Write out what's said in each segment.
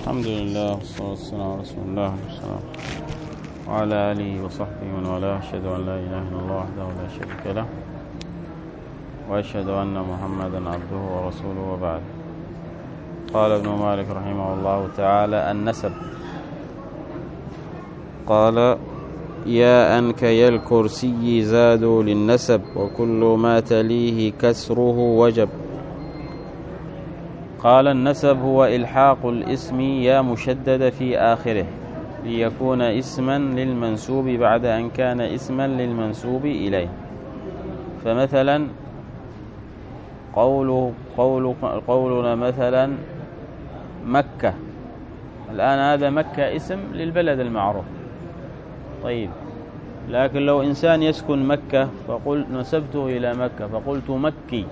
الحمد لله والصلاة والسلام على رسول الله وعلى آله وصحبه ومن والاه. أشهد أن لا إله إلا الله وحده لا شريك له وأشهد أن محمدا عبده ورسوله وبعد. قال ابن مالك رحمه الله تعالى: النسب. قال: يا أنكي الكرسي زادوا للنسب وكل ما تليه كسره وجب. قال: النسب هو إلحاق الاسم يا مشدد في آخره ليكون اسما للمنسوب بعد أن كان اسما للمنسوب إليه. فمثلا قولنا مثلا مكة. الآن هذا مكة اسم للبلد المعروف. طيب، لكن لو إنسان يسكن مكة فقلت نسبته إلى مكة فقلت مكي،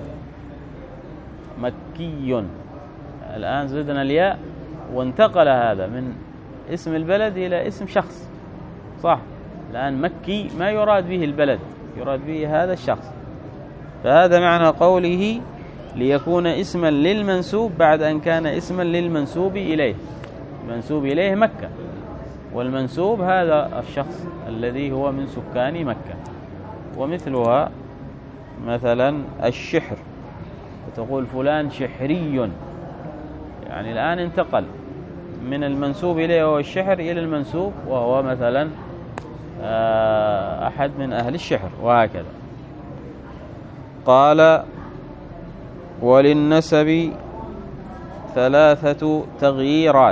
مكي، الآن زدنا الياء وانتقل هذا من اسم البلد إلى اسم شخص، صح؟ الآن مكي ما يراد به البلد، يراد به هذا الشخص. فهذا معنى قوله ليكون اسما للمنسوب بعد أن كان اسما للمنسوب إليه. المنسوب إليه مكة، والمنسوب هذا الشخص الذي هو من سكان مكة. ومثلها مثلا الشحر، فتقول فلان شحري، يعني الآن انتقل من المنسوب إليه وهو الشحر إلى المنسوب وهو مثلا أحد من أهل الشحر، وهكذا. قال: وللنسب ثلاثة تغييرات.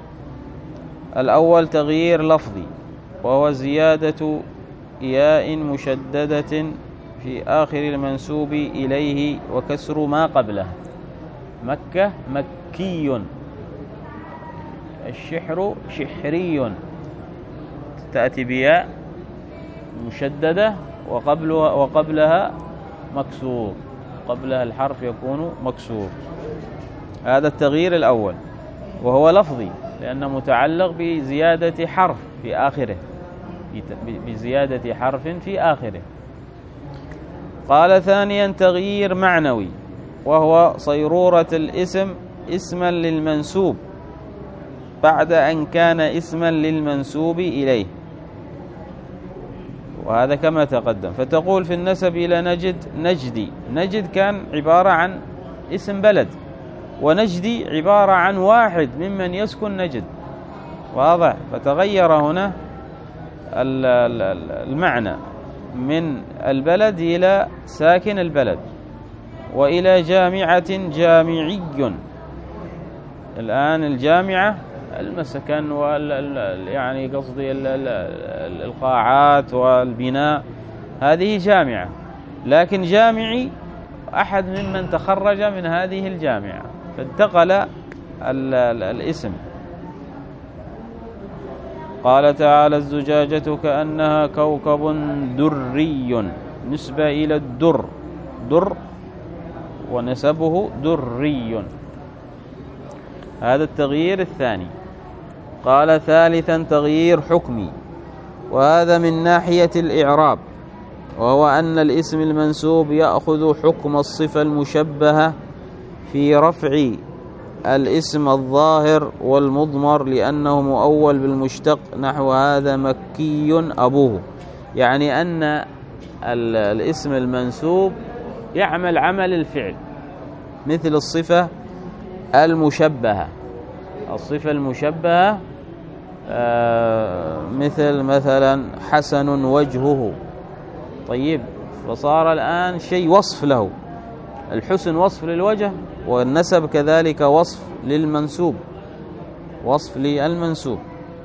الأول تغيير لفظي، وهو زيادة ياء مشددة في آخر المنسوب إليه وكسر ما قبله. مكة مكي، الشحر شحري، تأتي بياء مشددة وقبلها مكسور، قبلها الحرف يكون مكسور. هذا التغيير الأول، وهو لفظي لأنه متعلق بزيادة حرف في آخره، بزيادة حرف في آخره. قال: ثانيا تغيير معنوي، وهو صيرورة الاسم اسما للمنسوب بعد أن كان اسما للمنسوب إليه. وهذا كما تقدم. فتقول في النسب إلى نجد نجدي. نجد كان عبارة عن اسم بلد، ونجدي عبارة عن واحد ممن يسكن نجد، واضح؟ فتغير هنا المعنى من البلد إلى ساكن البلد. وإلى جامعة جامعي. الآن الجامعة المسكن يعني قصدي القاعات والبناء، هذه جامعة. لكن جامعي أحد ممن تخرج من هذه الجامعة، فانتقل الاسم. قال تعالى: الزجاجة كأنها كوكب دري، نسبة إلى الدر، در ونسبه دري. هذا التغيير الثاني. قال: ثالثا تغيير حكمي، وهذا من ناحية الإعراب، وهو أن الاسم المنسوب يأخذ حكم الصفة المشبهة في رفع الاسم الظاهر والمضمر لأنه مؤول بالمشتق، نحو هذا مكي أبوه. يعني أن الاسم المنسوب يعمل عمل الفعل مثل الصفة المشبهة. الصفة المشبهة مثلا حسن وجهه. طيب، فصار الآن شيء وصف له. الحسن وصف للوجه، والنسب كذلك وصف للمنسوب، وصف للمنسوب.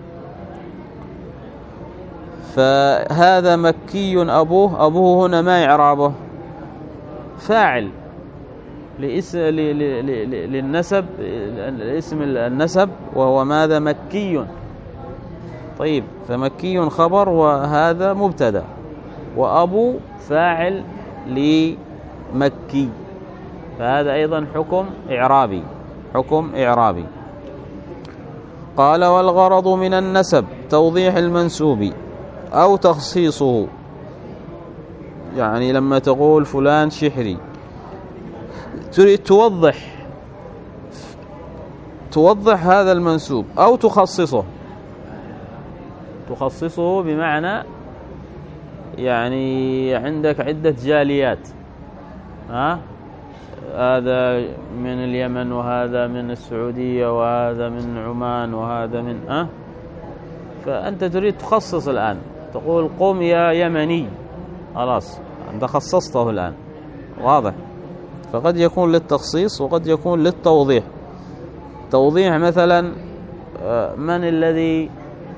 فهذا مكي أبوه. أبوه هنا ما إعرابه؟ فاعل للنسب، اسم النسب، وهو ماذا؟ مكي. طيب، فمكي خبر وهذا مبتدا، وأبو فاعل لمكي، فهذا أيضا حكم إعرابي، حكم إعرابي. قال: والغرض من النسب توضيح المنسوب أو تخصيصه. يعني لما تقول فلان شحري تريد توضح توضح هذا المنسوب أو تخصصه. تخصصه بمعنى يعني عندك عدة جاليات، هذا من اليمن وهذا من السعودية وهذا من عمان وهذا من فأنت تريد تخصص الآن، تقول قم يا يمني، خلاص أنت خصصته الآن، واضح. فقد يكون للتخصيص وقد يكون للتوضيح. توضيح مثلا من الذي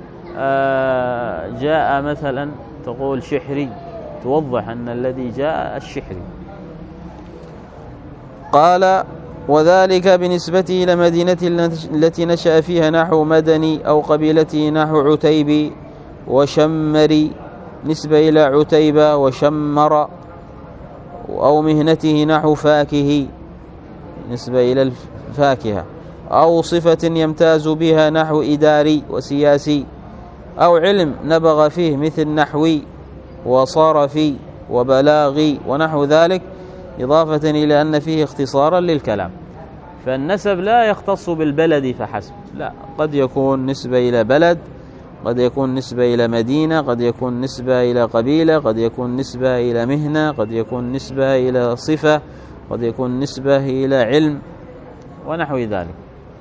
جاء، مثلا تقول شحري، توضح أن الذي جاء الشحري. قال وذلك بنسبته إلى مدينته التي نشأ فيها نحو مدني، أو قبيلته نحو عتيبي وشمري نسبة إلى عتيبة وشمر، أو مهنته نحو فاكهي نسبة إلى الفاكهة، أو صفة يمتاز بها نحو إداري وسياسي، أو علم نبغ فيه مثل نحوي وصرفي وبلاغي ونحو ذلك، إضافة إلى أن فيه اختصارا للكلام. فالنسب لا يختص بالبلد فحسب، لا، قد يكون نسبة إلى بلد، قد يكون نسبة إلى مدينة، قد يكون نسبة إلى قبيلة، قد يكون نسبة إلى مهنة، قد يكون نسبة إلى صفة، قد يكون نسبة إلى علم ونحو ذلك.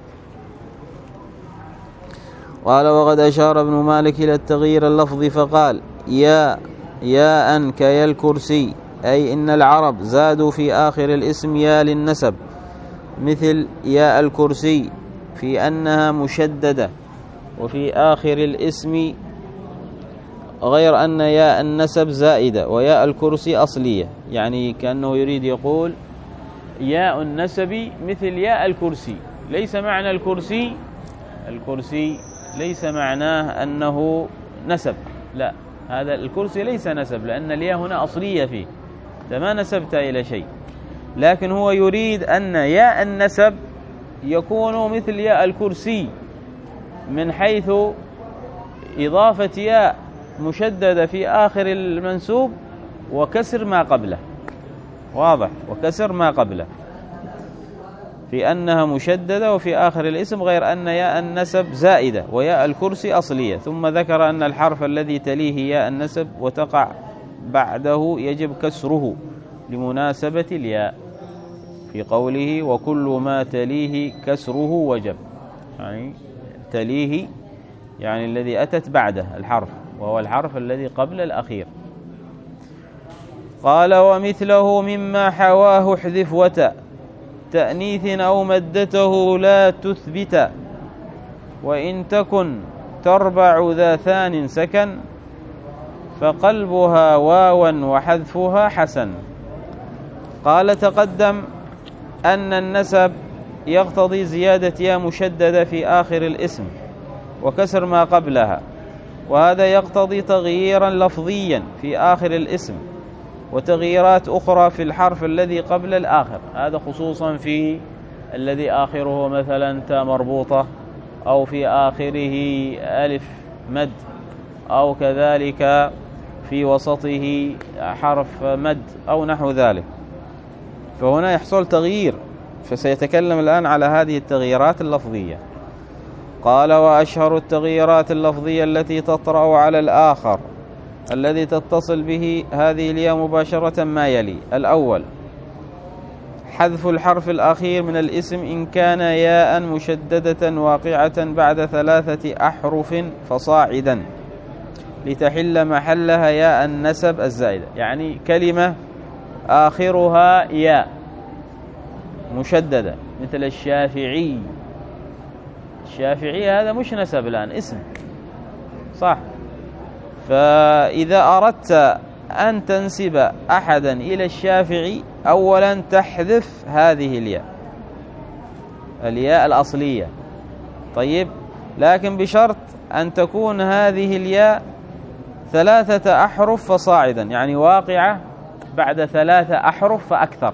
قال وقد أشار ابن مالك إلى التغيير اللفظي فقال ياء كيا الكرسي، أي إن العرب زادوا في آخر الاسم يا للنسب، مثل ياء الكرسي في أنها مشددة، وفي آخر الاسم، غير أن ياء النسب زائدة وياء الكرسي أصلية. يعني كأنه يريد يقول ياء النسب مثل ياء الكرسي، ليس معنى الكرسي ليس معناه أنه نسب، لا، هذا الكرسي ليس نسب، لأن الياء هنا أصلية فيه، ما نسبت إلى شيء، لكن هو يريد أن ياء النسب يكون مثل ياء الكرسي من حيث إضافة ياء مشددة في آخر المنسوب وكسر ما قبله، واضح، وكسر ما قبله، في أنها مشددة وفي آخر الاسم، غير أن ياء النسب زائدة وياء الكرسي أصلية. ثم ذكر أن الحرف الذي تليه ياء النسب وتقع بعده يجب كسره لمناسبة الياء، في قوله وكل ما تليه كسره وجب، يعني تليه يعني الذي أتت بعده الحرف، وهو الحرف الذي قبل الأخير. قال ومثله مما حواه احذف وتأ تأنيث أو مدته لا تثبت، وإن تكن تربع ذا ثان سكن، فقلبها واوا وحذفها حسن. قال تقدم أن النسب يقتضي زيادة يا مشددة في آخر الاسم وكسر ما قبلها، وهذا يقتضي تغييرا لفظيا في آخر الاسم وتغييرات أخرى في الحرف الذي قبل الآخر، هذا خصوصا في الذي آخره مثلا تاء مربوطة، أو في آخره ألف مد، أو كذلك في وسطه حرف مد أو نحو ذلك، فهنا يحصل تغيير، فسيتكلم الآن على هذه التغييرات اللفظية. قال وأشهر التغييرات اللفظية التي تطرأ على الآخر الذي تتصل به هذه الياء مباشرة ما يلي: الأول حذف الحرف الأخير من الاسم إن كان ياء مشددة واقعة بعد 3 أحرف فصاعدا لتحل محلها ياء النسب الزائدة. يعني كلمة آخرها ياء مشددة مثل الشافعي، الشافعي هذا مش نسب الآن، اسم، صح؟ فإذا أردت أن تنسب أحدا إلى الشافعي أولا تحذف هذه الياء الأصلية، طيب، لكن بشرط أن تكون هذه الياء 3 أحرف فصاعدا، يعني واقعة بعد 3 أحرف فأكثر،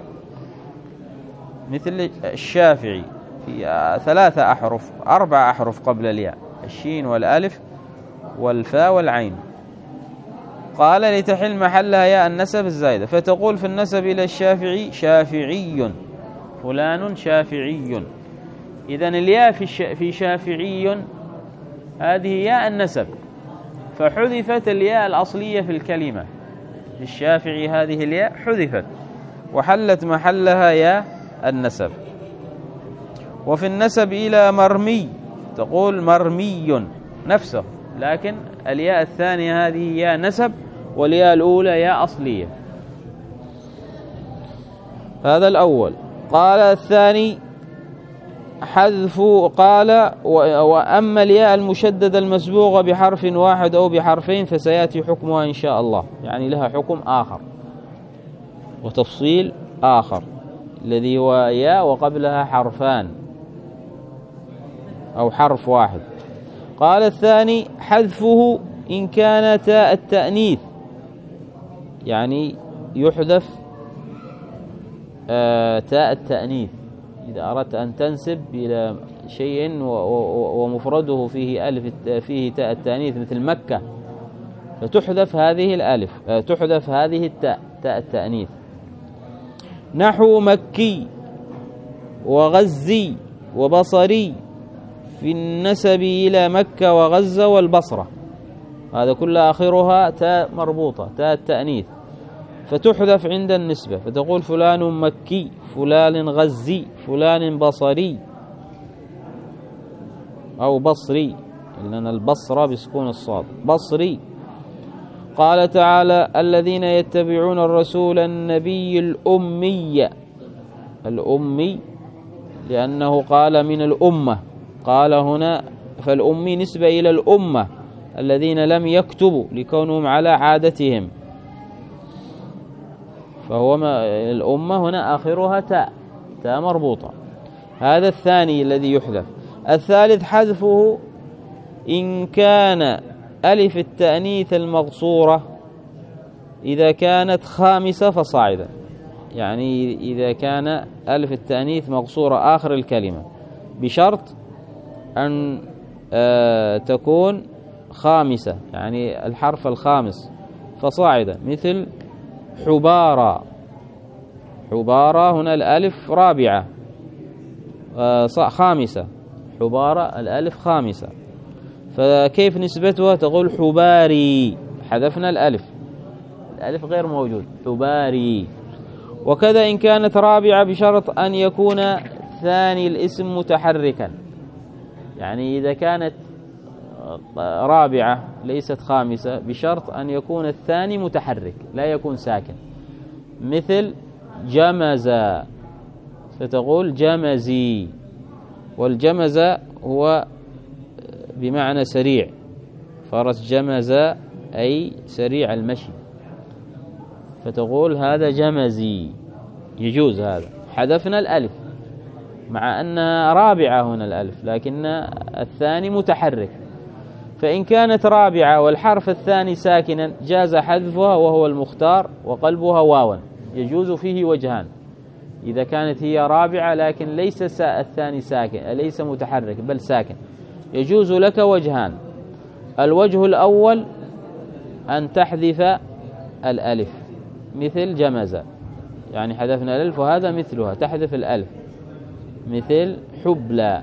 مثل الشافعي في 3 أحرف، 4 أحرف قبل الياء، الشين والألف والفاء والعين. قال لتحل محلها ياء النسب الزائدة، فتقول في النسب إلى الشافعي شافعي، فلان شافعي، إذن الياء في شافعي هذه ياء النسب، فحذفت الياء الأصلية في الكلمة. في الشافعي هذه الياء حذفت وحلت محلها ياء النسب. وفي النسب إلى مرمي تقول مرمي نفسه، لكن الياء الثانية هذه ياء نسب والياء الأولى ياء أصلية. هذا الأول. قال الثاني حذف، قال وأما الياء المشددة المسبوغة بحرف واحد أو بحرفين فسيأتي حكمها إن شاء الله، يعني لها حكم آخر وتفصيل آخر الذي هو ياء وقبلها حرفان أو حرف واحد. قال الثاني حذفه إن كان تاء التأنيث، يعني يحذف تاء التأنيث إذا أردت أن تنسب إلى شيء ومفرده فيه ألف فيه تاء التأنيث مثل مكة، فتحذف هذه الألف، تحذف هذه التاء، تاء التأنيث. نحو مكي وغزي وبصري في النسب إلى مكة وغزة والبصرة، هذا كل آخرها تاء مربوطة تاء التأنيث، فتحذف عند النسبة، فتقول فلان مكي، فلان غزي، فلان بصري أو بصري، لأن البصرة بسكون الصاد بصري. قال تعالى الذين يتبعون الرسول النبي الأمي، الأمي لأنه قال من الأمة، قال هنا فالأمي نسبة إلى الأمة الذين لم يكتبوا لكونهم على عادتهم، فهو الأمة هنا آخرها تاء، تاء مربوطة. هذا الثاني الذي يحذف. الثالث حذفه إن كان ألف التأنيث المقصورة إذا كانت خامسة فصاعدا، يعني إذا كان ألف التأنيث مقصورة آخر الكلمة بشرط أن تكون خامسة، يعني الحرف الخامس فصاعدا، مثل حبارة، حبارة هنا الألف رابعة خامسة، حبارة الألف خامسة، فكيف نسبتها؟ تقول حباري، حذفنا الألف، الألف غير موجود، حباري. وكذا إن كانت رابعة بشرط أن يكون ثاني الاسم متحركا، يعني إذا كانت رابعة ليست خامسة بشرط أن يكون الثاني متحرك لا يكون ساكن، مثل جمز فتقول جمزي، والجمز هو بمعنى سريع، فرس جمز أي سريع المشي، فتقول هذا جمزي، يجوز هذا. حذفنا الألف مع أنها رابعة هنا الألف، لكن الثاني متحرك، فإن كانت رابعة والحرف الثاني ساكنا جاز حذفها وهو المختار، وقلبها واوا، يجوز فيه وجهان. إذا كانت هي رابعة لكن ليس الثاني ساكن، ليس متحرك بل ساكن، يجوز لك وجهان. الوجه الأول أن تحذف الألف مثل جمز، يعني حذفنا الألف وهذا مثلها، تحذف الألف مثل حبلى.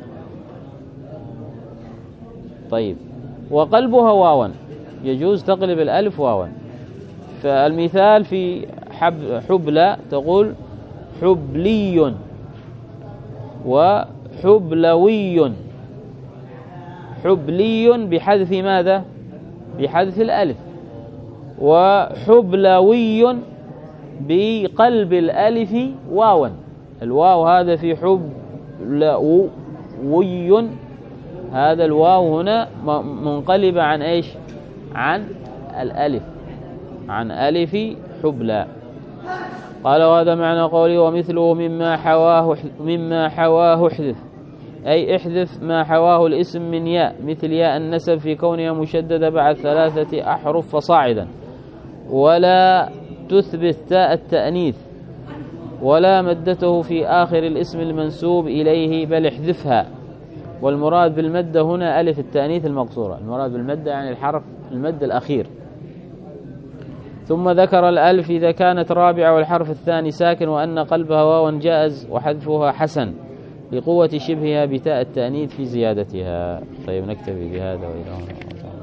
طيب، وقلبها واوا، يجوز تقلب الألف واوا. فالمثال في حبلى تقول حبلي وحبلوي، حبلي بحذف ماذا؟ بحذف الألف، وحبلوي بقلب الألف واوا، الواو هذا في حبلوي، هذا الواو هنا منقلب عن ايش؟ عن الألف، عن ألف حبلى. قال وهذا معنى قوله ومثله مما حواه احذف، أي احذف ما حواه الاسم من ياء، مثل ياء النسب في كونها مشددة بعد 3 أحرف فصاعدا، ولا تثبت تاء التأنيث ولا مدته في آخر الاسم المنسوب إليه، بل احذفها. والمراد بالمدة هنا ألف التأنيث المقصورة، المراد بالمدة يعني الحرف المد الأخير. ثم ذكر الألف إذا كانت رابعة والحرف الثاني ساكن، وأن قلبها واوا جائز وحذفها حسن، لقوة شبهها بتاء التأنيث في زيادتها. طيب نكتفي بهذا وإلى هنا.